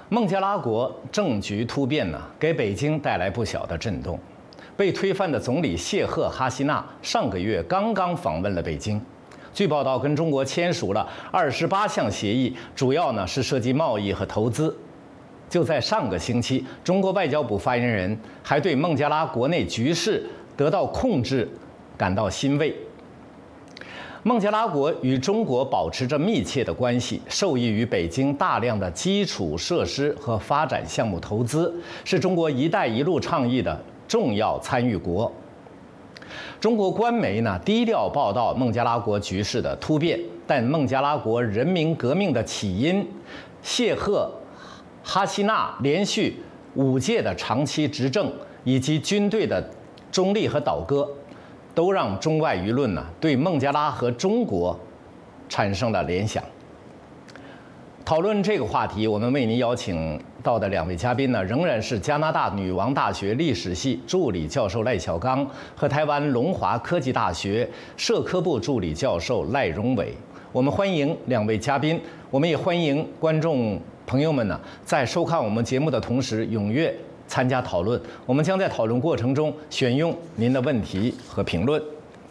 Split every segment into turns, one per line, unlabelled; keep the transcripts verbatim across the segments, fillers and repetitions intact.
孟加拉国政局突变呢，给北京带来不小的震动。被推翻的总理谢赫·哈西娜上个月刚刚访问了北京，据报道跟中国签署了二十八项协议，主要呢是涉及贸易和投资。就在上个星期，中国外交部发言人还对孟加拉国内局势得到控制感到欣慰。孟加拉国与中国保持着密切的关系，受益于北京大量的基础设施和发展项目投资，是中国“一带一路”倡议的重要参与国。中国官媒呢低调报道孟加拉国局势的突变，但孟加拉国人民革命的起因，谢赫·哈西娜连续五届的长期执政，以及军队的中立和倒戈，都让中外舆论呢对孟加拉和中国产生了联想。讨论这个话题，我们为您邀请到的两位嘉宾呢，仍然是加拿大女王大学历史系助理教授赖小刚和台湾龙华科技大学社科部助理教授赖荣伟。我们欢迎两位嘉宾，我们也欢迎观众朋友们呢，在收看我们节目的同时，踊跃参加讨论。我们将在讨论过程中选用您的问题和评论。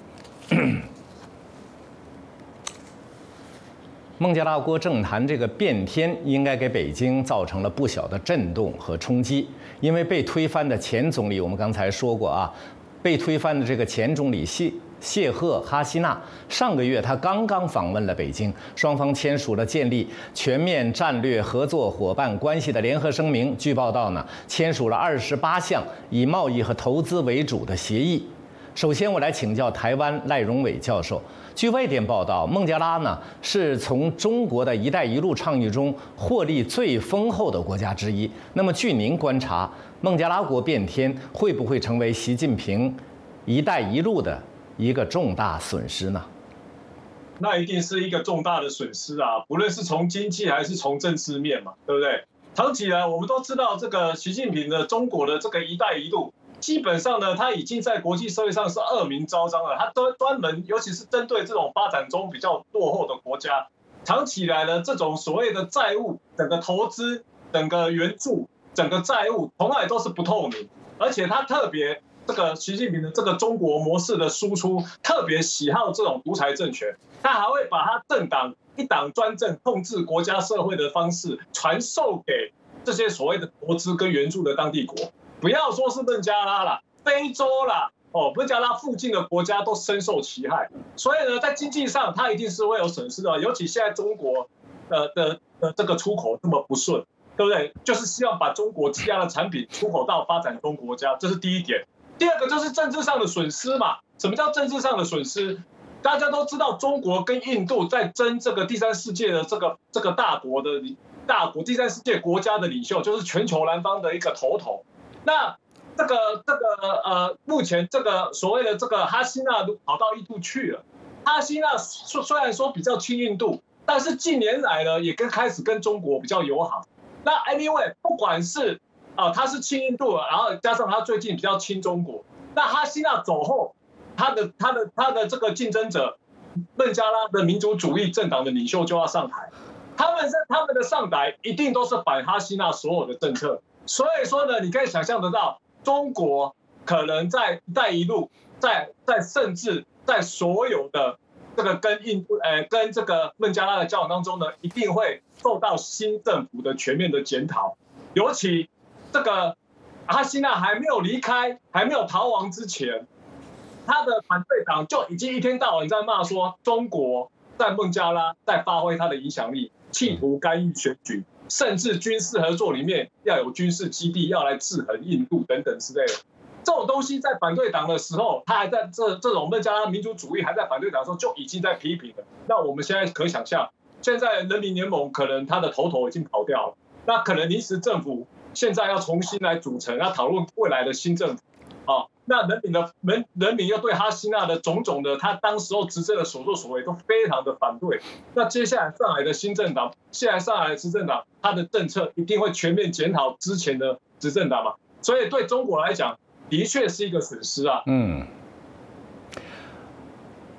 孟加拉国政坛这个变天，应该给北京造成了不小的震动和冲击。因为被推翻的前总理，我们刚才说过啊，被推翻的这个前总理谢谢赫·哈西娜，上个月他刚刚访问了北京，双方签署了建立全面战略合作伙伴关系的联合声明。据报道呢，签署了二十八项以贸易和投资为主的协议。首先，我来请教台湾赖荣伟教授。据外电报道，孟加拉呢是从中国的一带一路倡议中获利最丰厚的国家之一。那么，据您观察，孟加拉国变天会不会成为习近平“一带一路”的一个重大损失呢？
那一定是一个重大的损失啊！不论是从经济还是从政治面嘛，对不对？长期以来，我们都知道这个习近平的中国的这个“一带一路”。基本上呢，他已经在国际社会上是恶名昭彰了。他专专门，尤其是针对这种发展中比较落后的国家，长期以来呢，这种所谓的债务、整个投资、整个援助、整个债务，从来都是不透明。而且他特别这个习近平的这个中国模式的输出，特别喜好这种独裁政权。他还会把他政党一党专政、控制国家社会的方式传授给这些所谓的投资跟援助的当地国。不要说是孟加拉啦，非洲啦，哦，孟加拉附近的国家都深受其害。所以呢，在经济上，它一定是会有损失的。尤其现在中国的的的这个出口这么不顺，对不对？就是希望把中国积压的产品出口到发展中国家，这是第一点。第二个就是政治上的损失嘛。什么叫政治上的损失？大家都知道，中国跟印度在争这个第三世界的这个这个大国的大国，第三世界国家的领袖，就是全球南方的一个头头。那这个这个呃，目前这个所谓的这个哈西娜都跑到印度去了。哈西娜虽然说比较亲印度，但是近年来呢，也跟开始跟中国比较友好。那 anyway， 不管是啊，他是亲印度，然后加上他最近比较亲中国。那哈西娜走后，他的他的他的这个竞争者，孟加拉的民族主义政党的领袖就要上台。他们在他们的上台一定都是反哈西娜所有的政策。所以说呢，你可以想象得到，中国可能在“一带一路”在在甚至在所有的这个跟印度、呃跟这个孟加拉的交往当中呢，一定会受到新政府的全面的检讨。尤其这个哈西娜还没有离开、还没有逃亡之前，他的反对党就已经一天到晚在骂说，中国在孟加拉在发挥他的影响力，企图干预选举。甚至军事合作里面要有军事基地，要来制衡印度等等之类的，这种东西在反对党的时候，他还在这这种孟加拉民族主义还在反对党的时候就已经在批评了。那我们现在可以想象，现在人民联盟可能他的头头已经跑掉了，那可能临时政府现在要重新来组成，要讨论未来的新政府啊。那人民的人人民又对哈西娜的种种的他当时候执政的所作所为都非常的反对。那接下来上来的新政党，现在上来的执政党，他的政策一定会全面检讨之前的执政党嘛。所以对中国来讲，的确是一个损失啊。
嗯。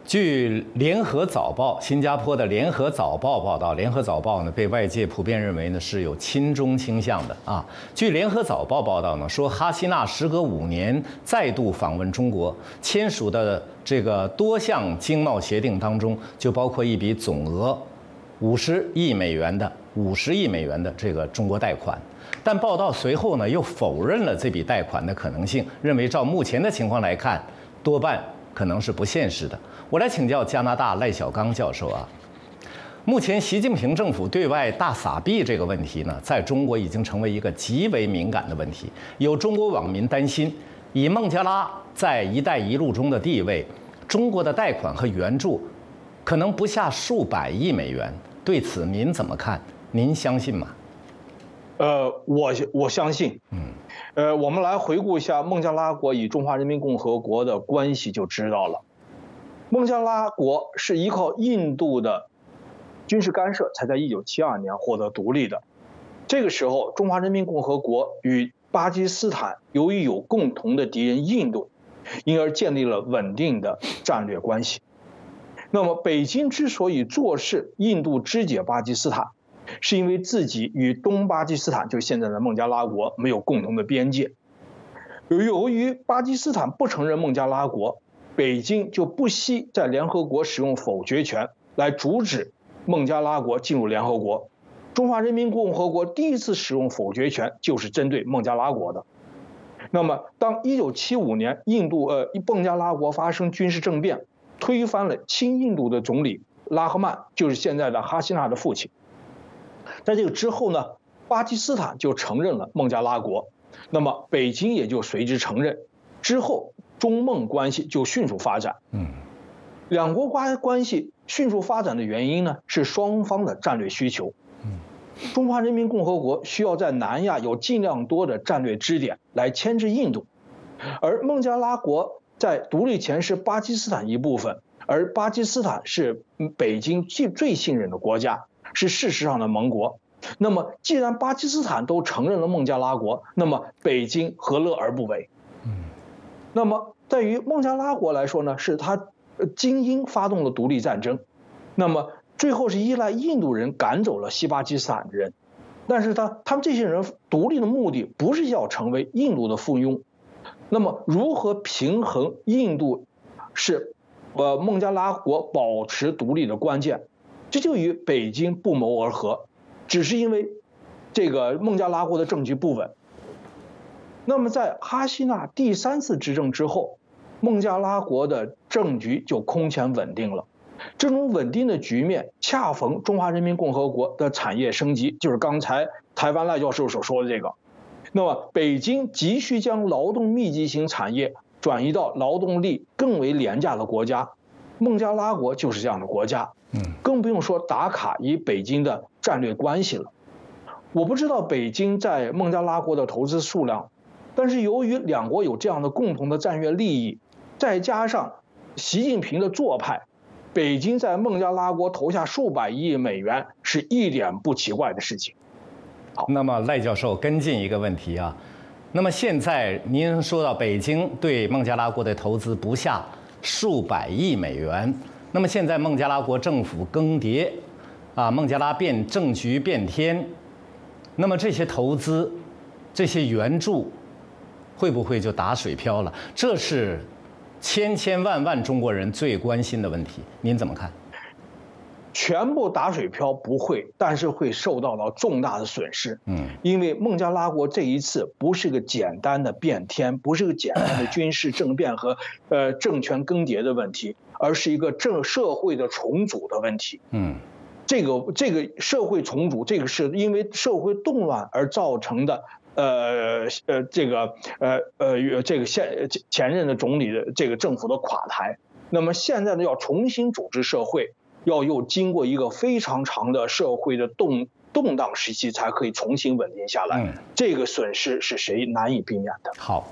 据《联合早报》新加坡的《联合早报》报道，《联合早报》呢被外界普遍认为呢是有亲中倾向的啊。据《联合早报》报道呢，说哈希纳时隔五年再度访问中国，签署的这个多项经贸协定当中，就包括一笔总额五十亿美元的五十亿美元的这个中国贷款。但报道随后呢又否认了这笔贷款的可能性，认为照目前的情况来看，多半可能是不现实的。我来请教加拿大赖小刚教授啊，目前习近平政府对外大撒币这个问题呢，在中国已经成为一个极为敏感的问题。有中国网民担心，以孟加拉在“一带一路”中的地位，中国的贷款和援助可能不下数百亿美元。对此您怎么看？您相信吗？
呃，我我相信。嗯，呃，我们来回顾一下孟加拉国与中华人民共和国的关系，就知道了。孟加拉国是依靠印度的军事干涉，才在一九七二年获得独立的。这个时候，中华人民共和国与巴基斯坦由于有共同的敌人印度，因而建立了稳定的战略关系。那么，北京之所以坐视印度肢解巴基斯坦，是因为自己与东巴基斯坦，就是现在的孟加拉国，没有共同的边界。由于巴基斯坦不承认孟加拉国，北京就不惜在联合国使用否决权来阻止孟加拉国进入联合国。中华人民共和国第一次使用否决权就是针对孟加拉国的。那么，当一九七五年印度呃孟加拉国发生军事政变，推翻了亲印度的总理拉赫曼，就是现在的哈希纳的父亲。在这个之后呢，巴基斯坦就承认了孟加拉国，那么北京也就随之承认。之后，中孟关系就迅速发展。嗯，两国关关系迅速发展的原因呢，是双方的战略需求。嗯，中华人民共和国需要在南亚有尽量多的战略支点来牵制印度，而孟加拉国在独立前是巴基斯坦一部分，而巴基斯坦是北京最最信任的国家，是事实上的盟国。那么，既然巴基斯坦都承认了孟加拉国，那么北京何乐而不为？那么，在于孟加拉国来说呢，是他精英发动了独立战争，那么最后是依赖印度人赶走了西巴基斯坦人，但是他他们这些人独立的目的不是要成为印度的附庸，那么如何平衡印度是呃孟加拉国保持独立的关键，这就与北京不谋而合，只是因为这个孟加拉国的政局不稳。那么在哈希纳第三次执政之后，孟加拉国的政局就空前稳定了。这种稳定的局面恰逢中华人民共和国的产业升级，就是刚才台湾赖教授所说的这个。那么北京急需将劳动密集型产业转移到劳动力更为廉价的国家，孟加拉国就是这样的国家。嗯，更不用说打卡与北京的战略关系了。我不知道北京在孟加拉国的投资数量，但是由于两国有这样的共同的战略利益，再加上习近平的做派，北京在孟加拉国投下数百亿美元是一点不奇怪的事情。
好，那么赖教授跟进一个问题啊，那么现在您说到北京对孟加拉国的投资不下数百亿美元，那么现在孟加拉国政府更迭，啊，孟加拉变政局变天，那么这些投资、这些援助，会不会就打水漂了？这是千千万万中国人最关心的问题，您怎么看？
全部打水漂不会，但是会受到了重大的损失。嗯，因为孟加拉国这一次不是个简单的变天，不是个简单的军事政变和呃政权更迭的问题，而是一个政社会的重组的问题。嗯，这个这个社会重组，这个是因为社会动乱而造成的。呃呃，这个呃呃，这个现前任的总理的这个政府的垮台，那么现在呢要重新组织社会，要又经过一个非常长的社会的动动荡时期，才可以重新稳定下来。嗯，这个损失是谁难以避免的？
好，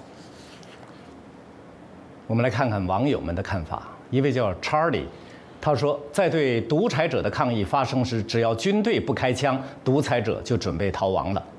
我们来看看网友们的看法。一位叫 Charlie， 他说，在对独裁者的抗议发生时，只要军队不开枪，独裁者就准备逃亡了。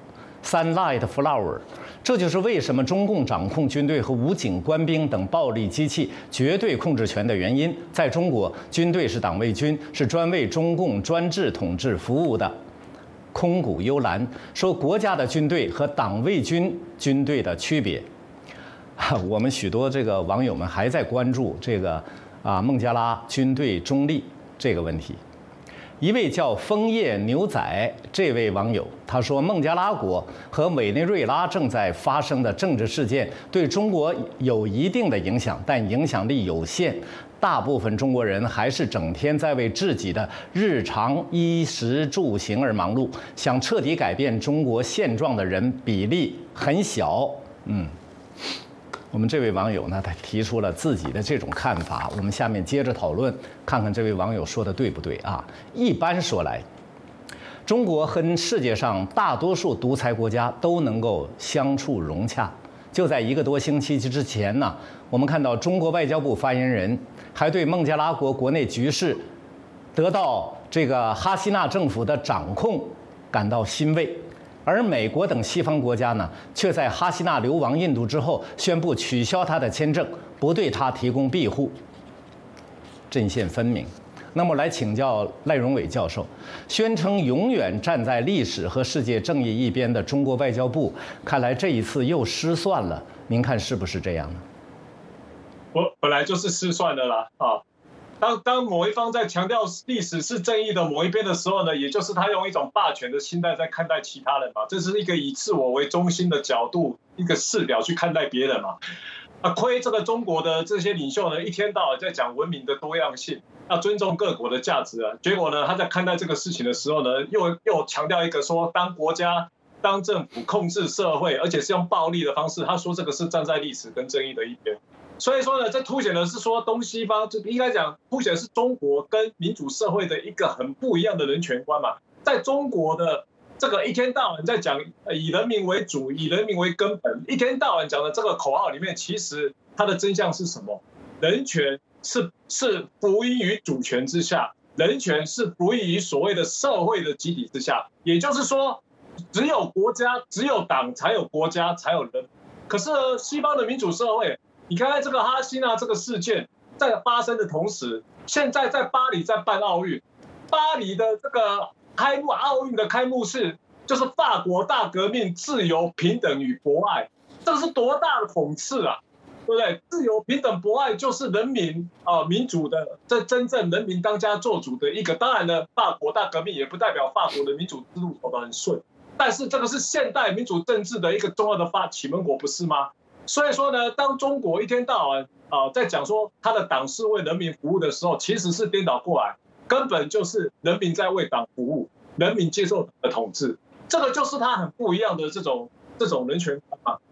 Sunlight Flower。这就是为什么中共掌控军队和武警官兵等暴力机器绝对控制权的原因。在中国，军队是党卫军，是专为中共专制统治服务的。空谷幽兰说，国家的军队和党卫军军队的区别。我们许多这个网友们还在关注这个啊孟加拉军队中立这个问题。一位叫枫叶牛仔这位网友他说，孟加拉国和委内瑞拉正在发生的政治事件对中国有一定的影响，但影响力有限。大部分中国人还是整天在为自己的日常衣食住行而忙碌，想彻底改变中国现状的人比例很小。嗯。我们这位网友呢，他提出了自己的这种看法。我们下面接着讨论，看看这位网友说的对不对啊？一般说来，中国和世界上大多数独裁国家都能够相处融洽。就在一个多星期之前呢，我们看到中国外交部发言人还对孟加拉国国内局势得到这个哈希纳政府的掌控感到欣慰。而美国等西方国家呢，却在哈希纳流亡印度之后，宣布取消他的签证，不对他提供庇护，阵线分明。那么来请教赖荣伟教授，宣称永远站在历史和世界正义一边的中国外交部，看来这一次又失算了，您看是不是这样呢？
我本来就是失算的啦啊。当当某一方在强调历史是正义的某一边的时候呢，也就是他用一种霸权的心态在看待其他人嘛，这是一个以自我为中心的角度，一个视角去看待别人嘛。啊，亏这个中国的这些领袖呢，一天到晚在讲文明的多样性，要尊重各国的价值啊，结果呢，他在看待这个事情的时候呢，又又强调一个说，当国家、当政府控制社会，而且是用暴力的方式，他说这个是站在历史跟正义的一边。所以说呢，这凸显的是说东西方，就应该讲凸显的是中国跟民主社会的一个很不一样的人权观嘛。在中国的这个一天到晚在讲以人民为主、以人民为根本，一天到晚讲的这个口号里面，其实它的真相是什么？人权是是服役于主权之下，人权是服役于所谓的社会的集体之下。也就是说，只有国家、只有党才有国家，才有人。可是西方的民主社会，你看看这个哈希纳这个事件在发生的同时，现在在巴黎在办奥运，巴黎的这个开幕奥运的开幕式就是法国大革命、自由、平等与博爱，这个是多大的讽刺啊，对不对？自由、平等、博爱就是人民啊民主的，这真正人民当家作主的一个。当然呢，法国大革命也不代表法国的民主之路走得很顺，但是这个是现代民主政治的一个重要的发启蒙国，不是吗？所以说呢，当中国一天到晚啊在讲说他的党是为人民服务的时候，其实是颠倒过来，根本就是人民在为党服务，人民接受党的统治，这个就是他很不一样的这种这种人权观嘛。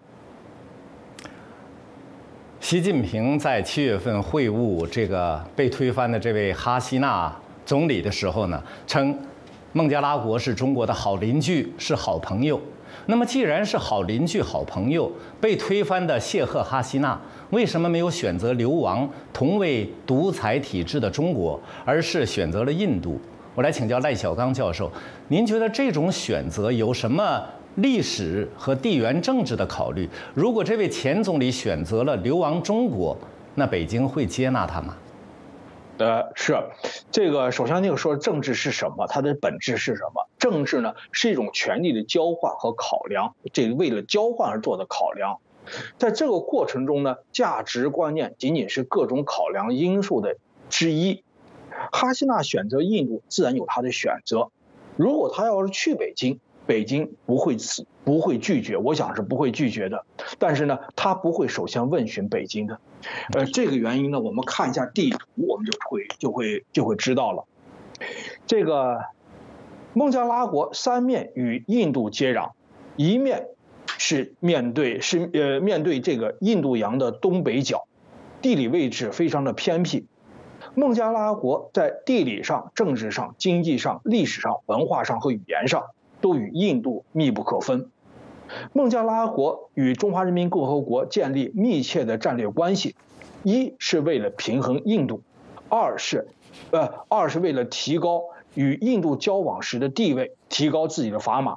习近平在七月份会晤这个被推翻的这位哈希纳总理的时候呢，称孟加拉国是中国的好邻居，是好朋友。那么，既然是好邻居、好朋友，被推翻的谢赫哈希纳为什么没有选择流亡同为独裁体制的中国，而是选择了印度？我来请教赖小刚教授，您觉得这种选择有什么历史和地缘政治的考虑？如果这位前总理选择了流亡中国，那北京会接纳他吗？
呃，是这个。首先，那个说政治是什么，它的本质是什么？政治呢，是一种权力的交换和考量，这为了交换而做的考量。在这个过程中呢，价值观念仅仅是各种考量因素的之一。哈希纳选择印度，自然有他的选择。如果他要是去北京，北京不会不会拒绝，我想是不会拒绝的。但是呢，他不会首先问询北京的。呃，这个原因呢，我们看一下地图，我们就会就会就会知道了。这个孟加拉国三面与印度接壤，一面是面对是呃面对这个印度洋的东北角，地理位置非常的偏僻。孟加拉国在地理上、政治上、经济上、历史上、文化上和语言上都与印度密不可分。孟加拉国与中华人民共和国建立密切的战略关系，一是为了平衡印度，二是，呃，二是为了提高与印度交往时的地位，提高自己的砝码。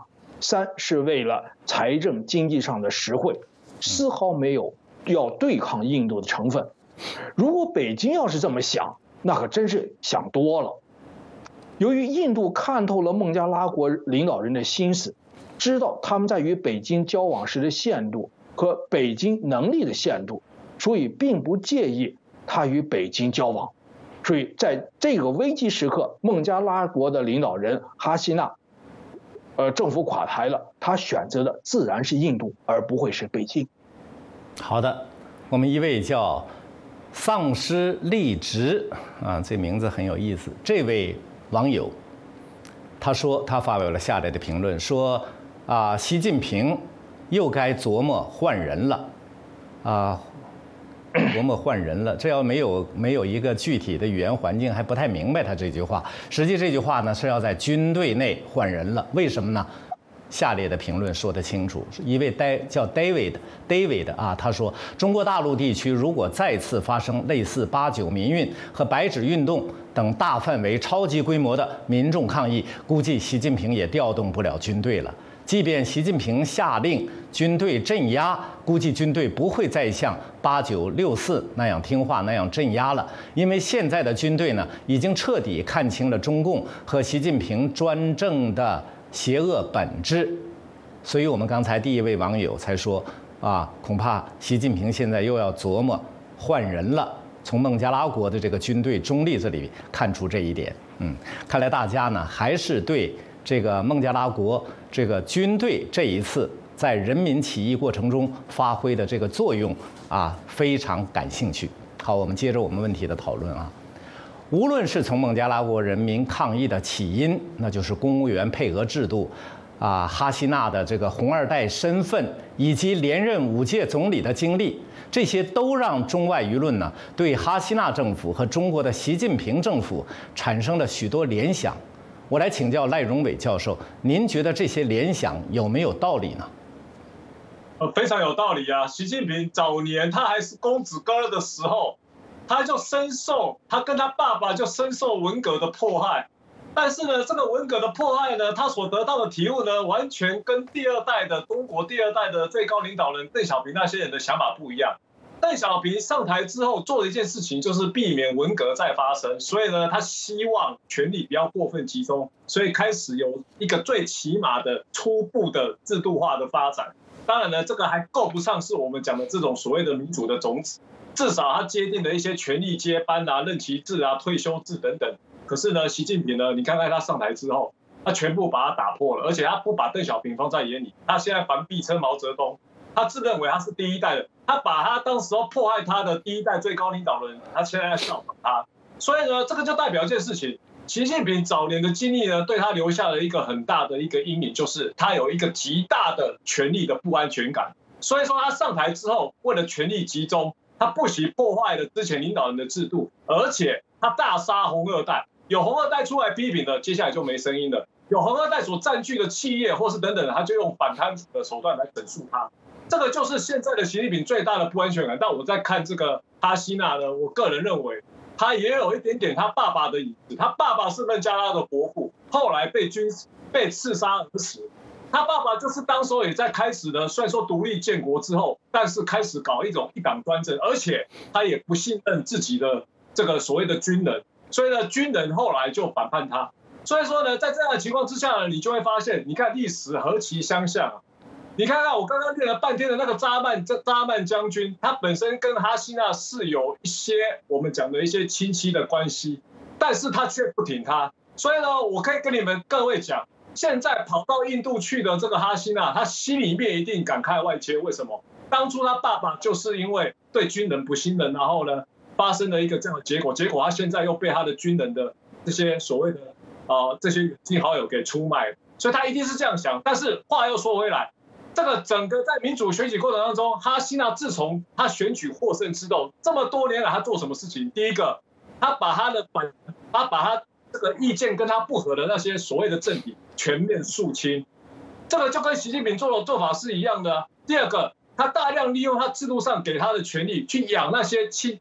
三是为了财政经济上的实惠，丝毫没有要对抗印度的成分。如果北京要是这么想，那可真是想多了。由于印度看透了孟加拉国领导人的心思，知道他们在与北京交往时的限度和北京能力的限度，所以并不介意他与北京交往。所以在这个危机时刻，孟加拉国的领导人哈希纳，呃，政府垮台了，他选择的自然是印度，而不会是北京。
好的，我们一位叫丧尸立直啊，这名字很有意思。这位网友他说，他发表了下列的评论，说啊，习近平又该琢磨换人了，啊，琢磨换人了。这要没有没有一个具体的语言环境，还不太明白他这句话。实际这句话呢是要在军队内换人了，为什么呢？下列的评论说得清楚，一位呆叫 David David 啊，他说，中国大陆地区如果再次发生类似八九民运和白纸运动等大范围、超级规模的民众抗议，估计习近平也调动不了军队了。即便习近平下令军队镇压，估计军队不会再像八九六四那样听话那样镇压了，因为现在的军队呢，已经彻底看清了中共和习近平专政的邪恶本质。所以我们刚才第一位网友才说啊，恐怕习近平现在又要琢磨换人了。从孟加拉国的这个军队中立这里看出这一点。嗯，看来大家呢还是对这个孟加拉国这个军队这一次在人民起义过程中发挥的这个作用啊非常感兴趣。好，我们接着我们问题的讨论啊。无论是从孟加拉国人民抗议的起因，那就是公务员配额制度，啊，哈希纳的这个红二代身份，以及连任五届总理的经历，这些都让中外舆论呢对哈希纳政府和中国的习近平政府产生了许多联想。我来请教赖荣伟教授，您觉得这些联想有没有道理呢？
呃，非常有道理啊！习近平早年他还是公子哥的时候，他就深受他跟他爸爸就深受文革的迫害。但是呢，这个文革的迫害呢，他所得到的体悟呢，完全跟第二代的中国第二代的最高领导人邓小平那些人的想法不一样。邓小平上台之后做的一件事情就是避免文革再发生，所以呢，他希望权力不要过分集中，所以开始有一个最起码的初步的制度化的发展。当然呢，这个还够不上是我们讲的这种所谓的民主的种子，至少他接定了一些权力接班啊、任期制啊、退休制等等。可是呢，习近平呢，你看看他上台之后，他全部把它打破了，而且他不把邓小平放在眼里，他现在反必称毛泽东，他自认为他是第一代的，他把他当时候迫害他的第一代最高领导人，他现在要效仿他，所以呢，这个就代表一件事情，习近平早年的经历呢，对他留下了一个很大的一个阴影，就是他有一个极大的权力的不安全感，所以说他上台之后，为了权力集中，他不惜破坏了之前领导人的制度，而且他大杀红二代。有红二代出来批评的，接下来就没声音了。有红二代所占据的企业或是等等，他就用反贪腐的手段来整肃他。这个就是现在的习近平最大的不安全感。但我在看这个哈希纳呢，我个人认为他也有一点点他爸爸的影子。他爸爸是孟加拉的国父，后来被军被刺杀而死。他爸爸就是当时候也在开始呢，虽然说独立建国之后，但是开始搞一种一党专政，而且他也不信任自己的这个所谓的军人。所以呢，军人后来就反叛他。所以说呢，在这样的情况之下呢，你就会发现，你看历史何其相像啊！你看看我刚刚念了半天的那个扎曼扎曼将军，他本身跟哈希纳是有一些我们讲的一些亲戚的关系，但是他却不挺他。所以呢，我可以跟你们各位讲，现在跑到印度去的这个哈希纳，他心里面一定感慨万千。为什么？当初他爸爸就是因为对军人不信任，然后呢？发生了一个这样的结果，结果他现在又被他的军人的这些所谓的呃这些远近好友给出卖，所以他一定是这样想。但是话又说回来，这个整个在民主选举过程当中，哈希纳自从他选举获胜之后，这么多年来他做什么事情？第一个，他把他的反，他把他这个意见跟他不合的那些所谓的政敌全面肃清，这个就跟习近平做的做法是一样的。第二个，他大量利用他制度上给他的权力去养那些亲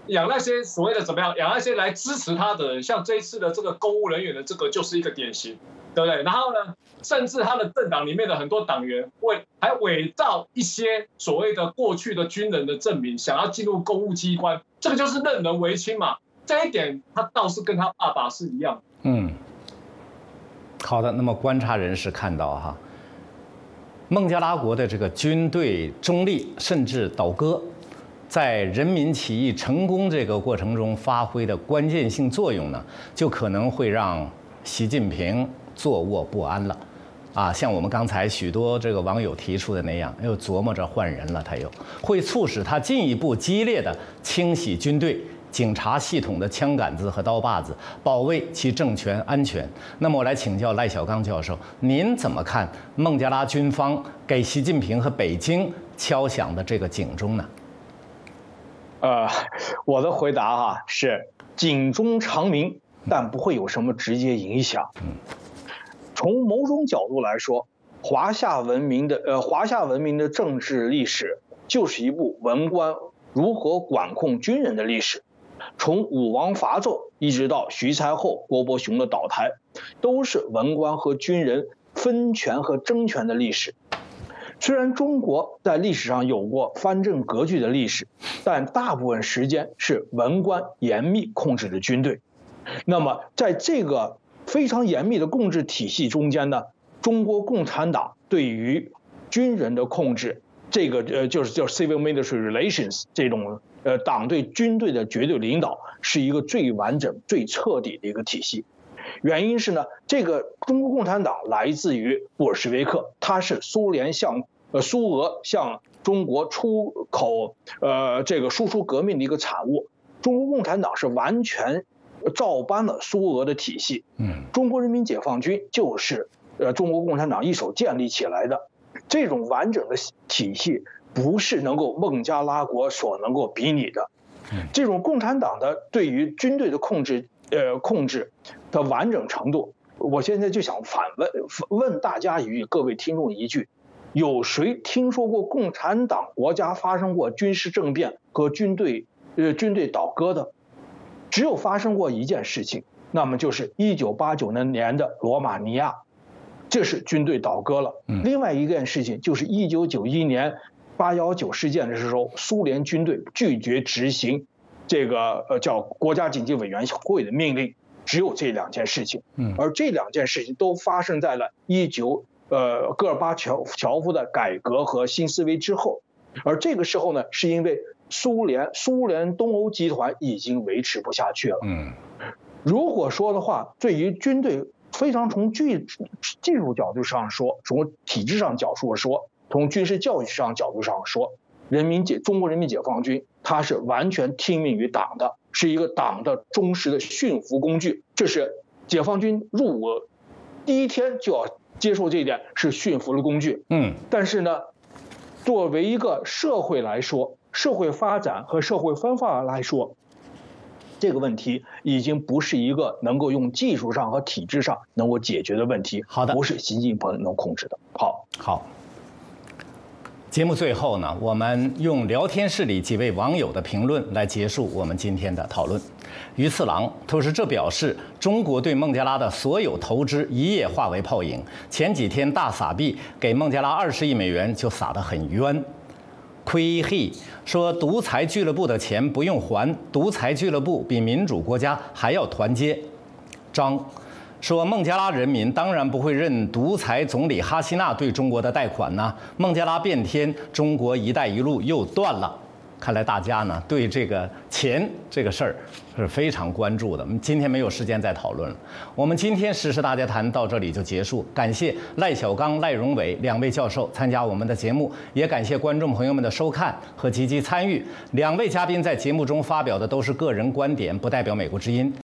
养那些所谓的怎么样，养那些来支持他的人，像这一次的这个公务人员的这个就是一个典型，对不对？然后呢，甚至他的政党里面的很多党员为还伪造一些所谓的过去的军人的证明，想要进入公务机关，这个就是任人唯亲嘛。这一点他倒是跟他爸爸是一样的。
嗯，好的。那么观察人士看到哈，孟加拉国的这个军队中立甚至倒戈，在人民起义成功这个过程中发挥的关键性作用呢，就可能会让习近平坐卧不安了。啊，像我们刚才许多这个网友提出的那样，又琢磨着换人了，他又会促使他进一步激烈的清洗军队、警察系统的枪杆子和刀把子，保卫其政权安全。那么我来请教赖小刚教授，您怎么看孟加拉军方给习近平和北京敲响的这个警钟呢？
呃，我的回答哈是警钟长鸣，但不会有什么直接影响。从某种角度来说，华夏文明的呃华夏文明的政治历史就是一部文官如何管控军人的历史。从武王伐纣一直到徐才厚、郭伯雄的倒台，都是文官和军人分权和争权的历史。虽然中国在历史上有过藩镇割据的历史，但大部分时间是文官严密控制的军队。那么在这个非常严密的控制体系中间呢，中国共产党对于军人的控制，这个呃就是叫 civil military relations 这种呃党对军队的绝对领导，是一个最完整、最彻底的一个体系。原因是呢，这个中国共产党来自于布尔什维克，它是苏联向呃苏俄向中国出口呃这个输出革命的一个产物。中国共产党是完全照搬了苏俄的体系，嗯，中国人民解放军就是呃中国共产党一手建立起来的。这种完整的体系不是能够孟加拉国所能够比拟的。这种共产党的对于军队的控制，呃控制的完整程度，我现在就想反问问大家与各位听众一句：有谁听说过共产党国家发生过军事政变和军队呃军队倒戈的？只有发生过一件事情，那么就是一九八九年的罗马尼亚，这是军队倒戈了。另外一件事情就是一九九一年八一九事件的时候，苏联军队拒绝执行这个呃叫国家紧急委员会的命令。只有这两件事情，而这两件事情都发生在了一九呃戈尔巴乔乔夫的改革和新思维之后。而这个时候呢，是因为苏联苏联东欧集团已经维持不下去了。嗯，如果说的话，对于军队非常从技技术角度上说，从体制上角度说，从军事教育上角度上说，人民解中国人民解放军它是完全听命于党的，是一个党的忠实的驯服工具。这是解放军入伍第一天就要接受这一点，是驯服的工具。嗯，但是呢，作为一个社会来说，社会发展和社会分化来说，这个问题已经不是一个能够用技术上和体制上能够解决的问题。
好的，
不是习近平能控制的。好，
好。节目最后呢，我们用聊天室里几位网友的评论来结束我们今天的讨论。于次郎他说，这表示中国对孟加拉的所有投资一夜化为泡影。前几天大撒币给孟加拉二十亿美元就撒得很冤。亏黑说，独裁俱乐部的钱不用还，独裁俱乐部比民主国家还要团结。张说，孟加拉人民当然不会认独裁总理哈西纳对中国的贷款呢。孟加拉变天，中国“一带一路”又断了。看来大家呢对这个钱这个事儿是非常关注的。我们今天没有时间再讨论了。我们今天时事大家谈到这里就结束。感谢赖小刚、赖荣伟两位教授参加我们的节目，也感谢观众朋友们的收看和积极参与。两位嘉宾在节目中发表的都是个人观点，不代表美国之音。